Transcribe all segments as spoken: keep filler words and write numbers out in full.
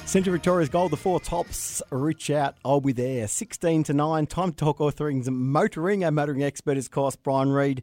Central Victoria's Gold, the four tops, reach out, I'll be there. sixteen to nine, time to talk all things motoring. Our motoring expert is, of course, Brian Reid.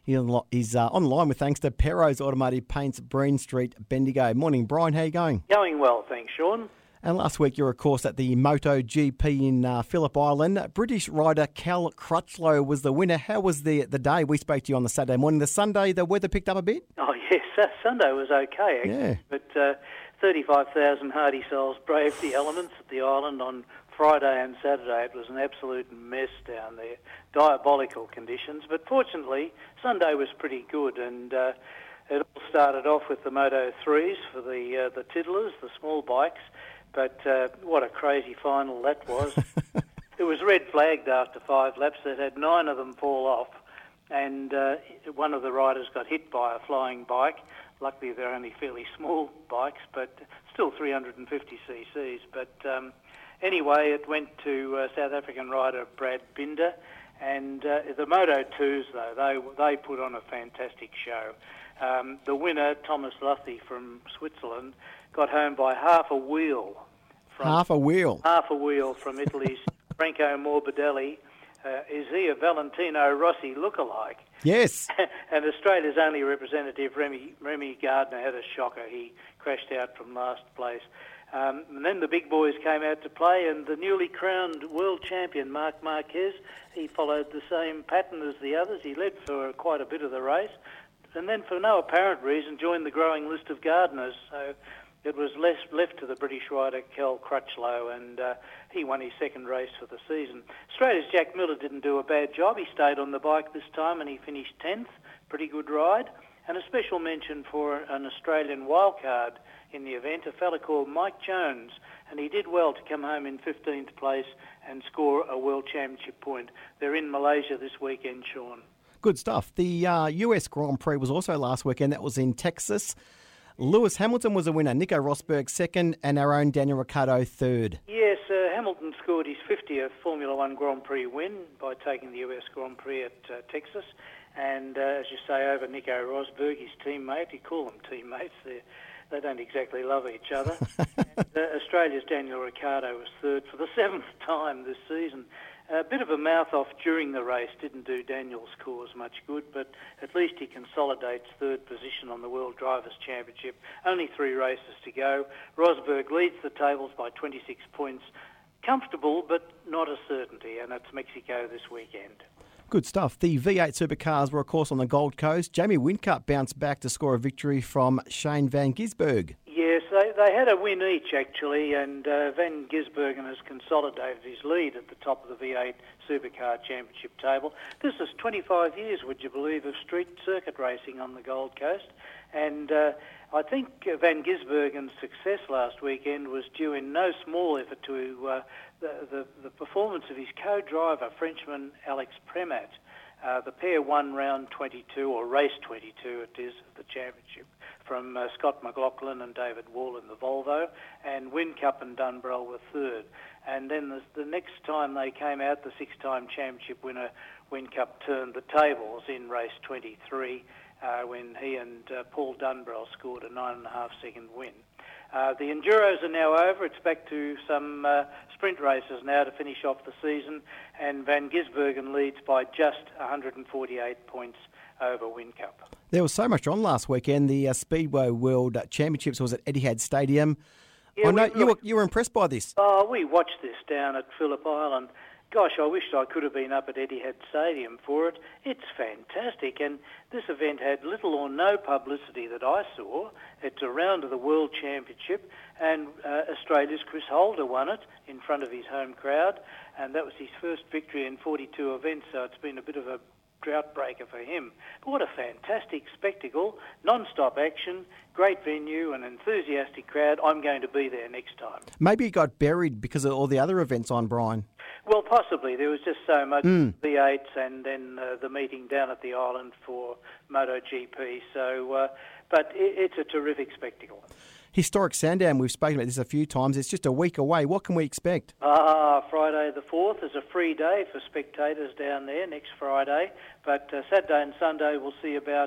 He's uh, online with thanks to Perro's Automotive Paints, Breen Street, Bendigo. Morning, Brian, how are you going? Going well, thanks, Sean. And last week you were, of course, at the MotoGP in uh, Phillip Island. British rider Cal Crutchlow was the winner. How was the the day? We spoke to you on the Saturday morning. The Sunday, the weather picked up a bit? Oh, yes, uh, Sunday was okay, actually. Yeah. But uh, thirty-five thousand hardy souls braved the elements at the island on Friday and Saturday. It was an absolute mess down there, diabolical conditions. But fortunately, Sunday was pretty good, and uh, it all started off with the Moto threes for the, uh, the tiddlers, the small bikes. But uh, what a crazy final that was. It was red flagged after five laps. It had nine of them fall off, and uh, one of the riders got hit by a flying bike. Luckily, they're only fairly small bikes, but still three hundred fifty c c's. But um, anyway, it went to uh, South African rider Brad Binder, and uh, the Moto twos, though, they they put on a fantastic show. Um, the winner, Thomas Luthi from Switzerland, got home by half a wheel. From, half a wheel? Half a wheel from Italy's Franco Morbidelli. Uh, is he a Valentino Rossi lookalike? Yes. And Australia's only representative, Remy, Remy Gardner, had a shocker. He crashed out from last place. Um, and then the big boys came out to play, and the newly crowned world champion, Marc Marquez, he followed the same pattern as the others. He led for quite a bit of the race, and then for no apparent reason joined the growing list of gardeners. So it was less left to the British rider Cal Crutchlow, and uh, he won his second race for the season. Australia's Jack Miller didn't do a bad job. He stayed on the bike this time and he finished tenth. Pretty good ride. And a special mention for an Australian wildcard in the event, a fella called Mike Jones, and he did well to come home in fifteenth place and score a World Championship point. They're in Malaysia this weekend, Sean. Good stuff. The uh, U S Grand Prix was also last weekend. That was in Texas. Lewis Hamilton was a winner, Nico Rosberg second, and our own Daniel Ricciardo third. Yes, uh, Hamilton scored his fiftieth Formula One Grand Prix win by taking the U S Grand Prix at uh, Texas. And uh, as you say, over Nico Rosberg, his teammate. You call them teammates. They're, they don't exactly love each other. and, uh, Australia's Daniel Ricciardo was third for the seventh time this season. A bit of a mouth-off during the race didn't do Daniel's cause much good, but at least he consolidates third position on the World Drivers' Championship. Only three races to go. Rosberg leads the tables by twenty-six points. Comfortable, but not a certainty, and it's Mexico this weekend. Good stuff. The V eight supercars were, of course, on the Gold Coast. Jamie Whincup bounced back to score a victory from Shane Van Gisbergen. Yes, they, they had a win each, actually, and uh, Van Gisbergen has consolidated his lead at the top of the V eight Supercar Championship table. This is twenty-five years, would you believe, of street circuit racing on the Gold Coast. And uh, I think Van Gisbergen's success last weekend was due in no small effort to uh, the, the, the performance of his co-driver, Frenchman Alex Premat. Uh, the pair won round twenty-two, or race twenty-two it is, of the championship, from uh, Scott McLaughlin and David Wall in the Volvo, and Whincup and Dunbrell were third. And then the, the next time they came out, the six-time championship winner, Whincup, turned the tables in race twenty-three uh, when he and uh, Paul Dunbrell scored a nine and a half second win. Uh, the Enduros are now over. It's back to some uh, sprint races now to finish off the season, and Van Gisbergen leads by just one hundred forty-eight points over Whincup. There was so much on last weekend. The uh, Speedway World Championships was at Etihad Stadium. Yeah, I know we, you were, you were impressed by this. Oh, we watched this down at Phillip Island. Gosh, I wished I could have been up at Etihad Stadium for it. It's fantastic, and this event had little or no publicity that I saw. It's a round of the World Championship, and uh, Australia's Chris Holder won it in front of his home crowd, and that was his first victory in forty-two events, so it's been a bit of a drought breaker for him. But what a fantastic spectacle, non-stop action, great venue, an enthusiastic crowd. I'm going to be there next time. Maybe it got buried because of all the other events on, Brian. Well, possibly. There was just so much mm. V eights and then uh, the meeting down at the island for MotoGP. So, uh, but it, it's a terrific spectacle. Historic Sandown, we've spoken about this a few times. It's just a week away. What can we expect? Ah, Friday the fourth is a free day for spectators down there next Friday. But uh, Saturday and Sunday we'll see about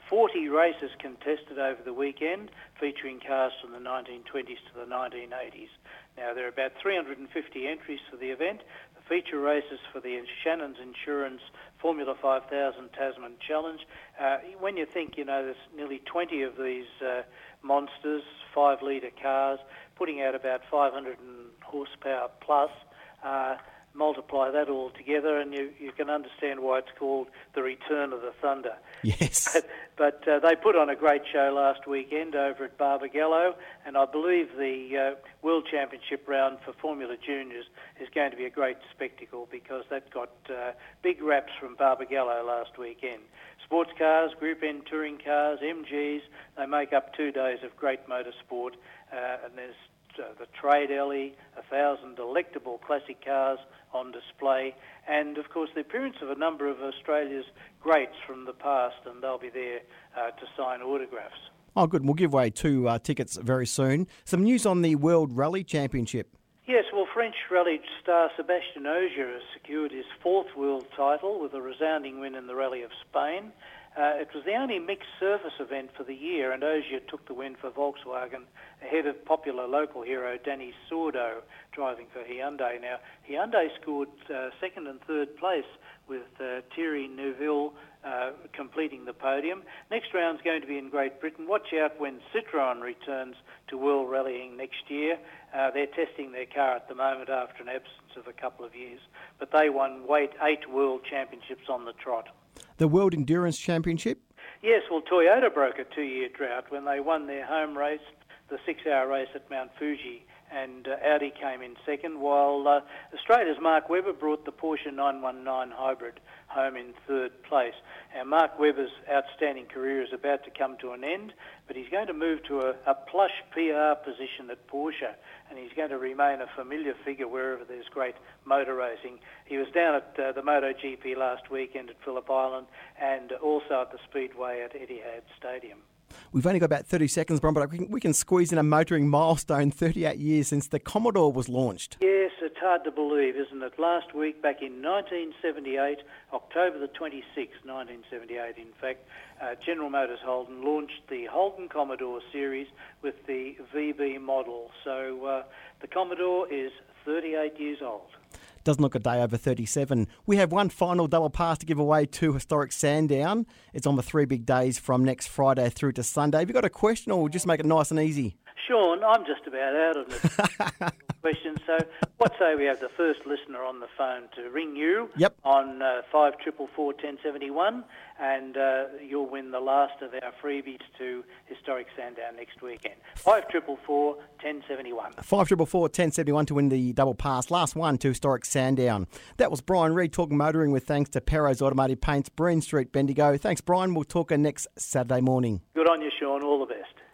forty races contested over the weekend, featuring cars from the nineteen twenties to the nineteen eighties. Now, there are about three hundred fifty entries for the event. The feature races for the Shannon's Insurance Formula five thousand Tasman Challenge. Uh, when you think, you know, there's nearly twenty of these uh, monsters, five-litre cars, putting out about five hundred horsepower plus, uh, multiply that all together and you, you can understand why it's called the Return of the Thunder. Yes. But, but uh, they put on a great show last weekend over at Barbagallo, and I believe the uh, World Championship round for Formula Juniors is going to be a great spectacle because that got uh, big raps from Barbagallo last weekend. Sports cars, Group N touring cars, M Gs, they make up two days of great motorsport, uh, and there's Uh, the Trade Alley, a thousand delectable classic cars on display, and of course the appearance of a number of Australia's greats from the past, and they'll be there uh, to sign autographs. Oh, good. We'll give away two uh, tickets very soon. Some news on the World Rally Championship. Yes, well, French rally star Sébastien Ogier has secured his fourth world title with a resounding win in the Rally of Spain. Uh, it was the only mixed surface event for the year, and Ogier took the win for Volkswagen ahead of popular local hero Danny Sordo, driving for Hyundai. Now, Hyundai scored uh, second and third place with uh, Thierry Neuville uh, completing the podium. Next round's going to be in Great Britain. Watch out when Citroën returns to World Rallying next year. Uh, they're testing their car at the moment after an absence of a couple of years, but they won weight eight World Championships on the trot. The World Endurance Championship? Yes, well, Toyota broke a two-year drought when they won their home race, the six-hour race at Mount Fuji, and uh, Audi came in second, while uh, Australia's Mark Webber brought the Porsche nine one nine Hybrid home in third place. And Mark Webber's outstanding career is about to come to an end, but he's going to move to a, a plush P R position at Porsche, and he's going to remain a familiar figure wherever there's great motor racing. He was down at uh, the MotoGP last weekend at Phillip Island and also at the Speedway at Etihad Stadium. We've only got about thirty seconds, Bron, but we can, we can squeeze in a motoring milestone, thirty-eight years since the Commodore was launched. Yes, it's hard to believe, isn't it? Last week, back in nineteen seventy-eight, October the twenty-sixth, nineteen seventy-eight, in fact, uh, General Motors Holden launched the Holden Commodore series with the V B model. So uh, the Commodore is thirty-eight years old. Doesn't look a day over thirty-seven. We have one final double pass to give away to Historic Sandown. It's on the three big days from next Friday through to Sunday. Have you got a question, or we'll just make it nice and easy? Sean, I'm just about out of the question. So what say we have the first listener on the phone to ring you yep. on uh, five four four, one zero seven one, and uh, you'll win the last of our freebies to Historic Sandown next weekend. five four four, one zero seven one. five four four, one zero seven one to win the double pass. Last one to Historic Sandown. That was Brian Reid talking motoring with thanks to Perro's Automotive Paints, Breen Street, Bendigo. Thanks, Brian. We'll talk next Saturday morning. Good on you, Sean. All the best.